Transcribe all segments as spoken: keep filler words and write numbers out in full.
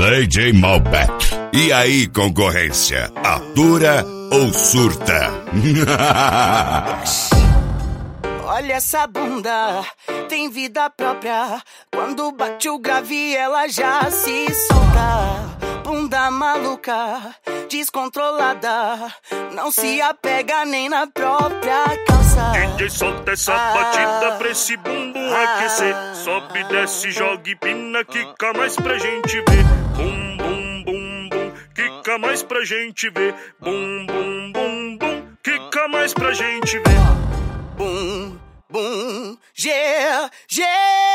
D J Malbec. E aí, concorrência, atura ou surta? Olha essa bunda, tem vida própria. Quando bate o grave ela já se solta. Bunda maluca, descontrolada, não se apega nem na própria calça. D J solta essa ah, batida pra esse bumbum ah, aquecer. Sobe, desce, joga e pina, quica mais pra gente ver. Bum, bum, bum, bum, quica mais pra gente ver. Bum, bum, bum, bum, quica mais pra gente ver. Bum, bum, G, G,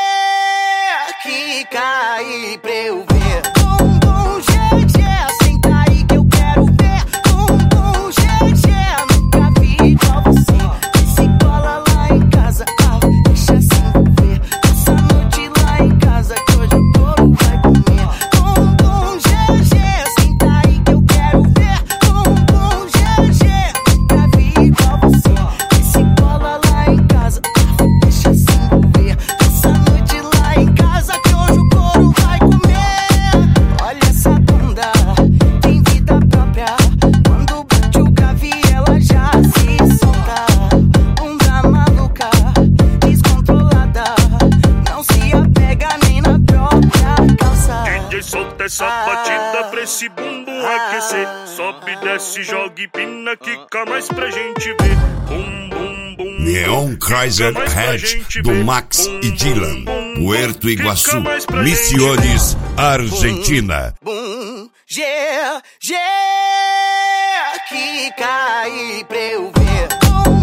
quica aí pra eu ver. Bum, bum, G, G, senta aí que eu quero ver. Bum, bum, G, G, nunca vi igual você. Se cola lá em casa, ah, deixa se envolver. Essa noite lá em casa que hoje o couro vai comer. Bum, bum, G, G, senta aí que eu quero ver. Bum, bum, G, G, nunca vi igual você. Se cola lá em casa, ah, deixa se envolver. Essa noite lá em casa que hoje o couro vai comer. Olha essa bunda, tem vida própria. Quando bate o grave ela já se solta. Bunda maluca, descontrolada, não se apega nem na própria calça. D J solta essa batida pra esse bumbum aquecer. Sobe, desce, joga e pina, quica mais pra gente ver. Bum, bum, bum. Neon Chrysler Hedge do Max e Dylan, Puerto Iguaçu, Misiones, Argentina. Bum, G, G, quica aí pra eu ver. Bum,